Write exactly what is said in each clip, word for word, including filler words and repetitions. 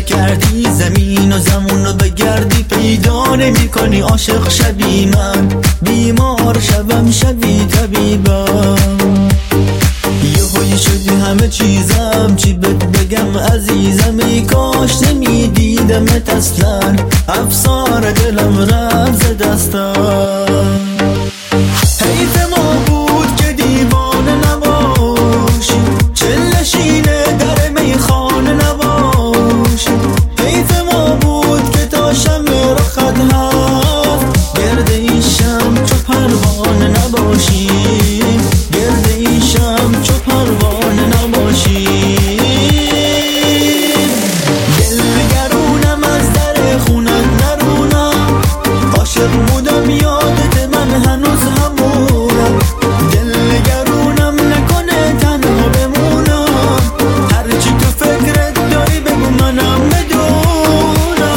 کردی زمین و زمون رو بگردی پیدا نمی کنی عاشق شبی من بیمار شبم شبی طبیبم یهویی شدی همه چیزم چی بهت بگم عزیزم ای کاش نمی دیدمت اصلا افسار دلم رفت ز دستم حیف ما بود که دیوانه نباشی چلشینه در میخانه نباشی حیف ما بود که تا شمع رخت هست گرد این شمع چو پروانه نباشی گرد این شمع چو پروانه نباشی دل نگرونم از در خونت نرونم عاشق بودم یادت من هنوز همونم دل نگرونم نکنه تنها بمونم هرچی تو فکرت داری بگو منم بدونم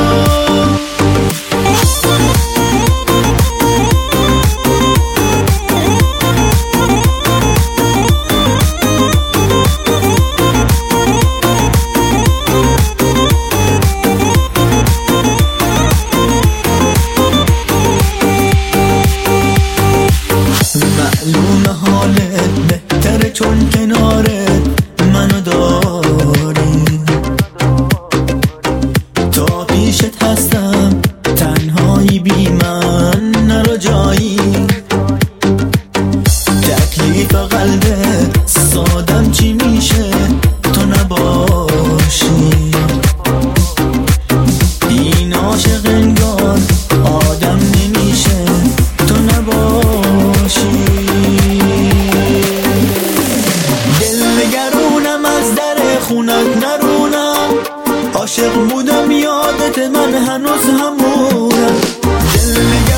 معلوم حالت بهتره چون کنارت منو داری تا پیشت هستم تنهایی بی من نرو جایی تکلیف قلبت سادم چی میشه تو نباشی این عاشق انگار آدم نمیشه تو نباشی دل نگرونم از در خونت نرونم عاشق بودم یادت من هنوز همونم دل